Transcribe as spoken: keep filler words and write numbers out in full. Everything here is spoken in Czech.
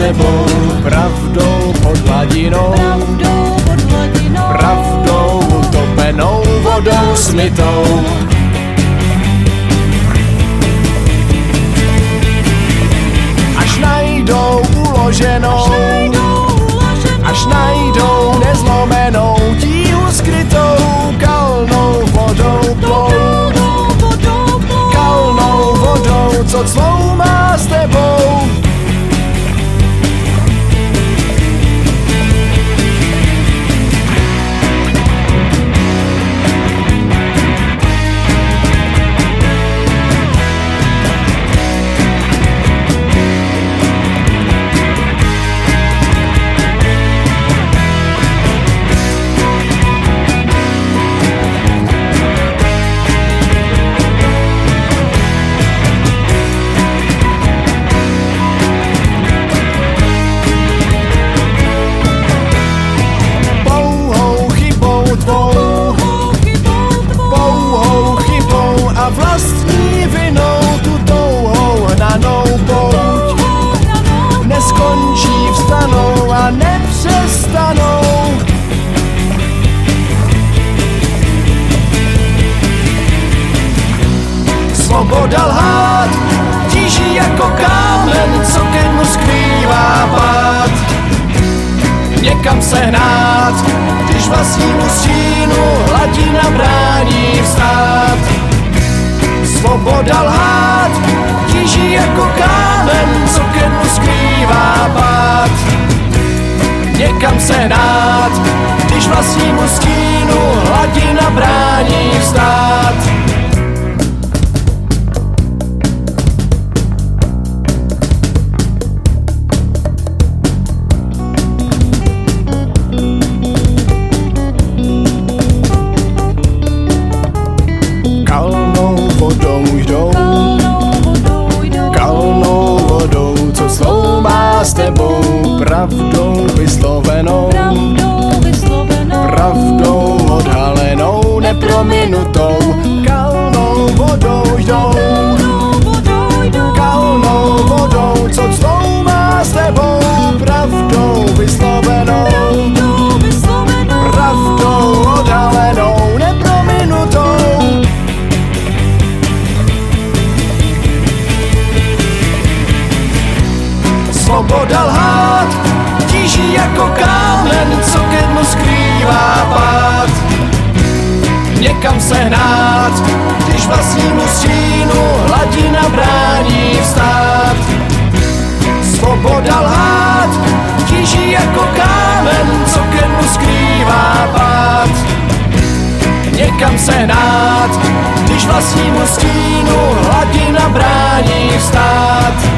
tebou, pravdou pod hladinou, pravdou utopenou, vodou smytou. Až najdou uloženou, až najdou nezlomenou, tíhu skrytou, kalnou vodou plou, kalnou vodou, co clou má s tebou. Vlastní vinou tu touhou hnanou pouť neskončí, vstanou a nepřestanou. Svoboda lhát tíží jako kámen, co ke dnu skrývá pád. Někam se hnát, když vlastnímu stínu hladina brání vstát. Svoboda lhát tíží jako kámen, co ke dnu skrývá pád. Někam se hnát, když vlastnímu stínu hladina brání vstát. Kalnou vodou jdou, kalnou vodou, co slou má s tebou, pravdou vyslovenou, pravdou odhalenou, neprominutou. Kalnou vodou jdou, kalnou vodou, co slou má s tebou, pravdou vyslovenou, pravdou odhalenou, neprominutou. Svoboda lhát tíží jako kámen, co ke dnu skrývá pád. Někam se hnát, když vlastnímu stínu hladina brání vstát. Svoboda lhát tíží jako kámen, co ke dnu skrývá pád. Někam se hnát, když vlastnímu stínu hladina brání vstát.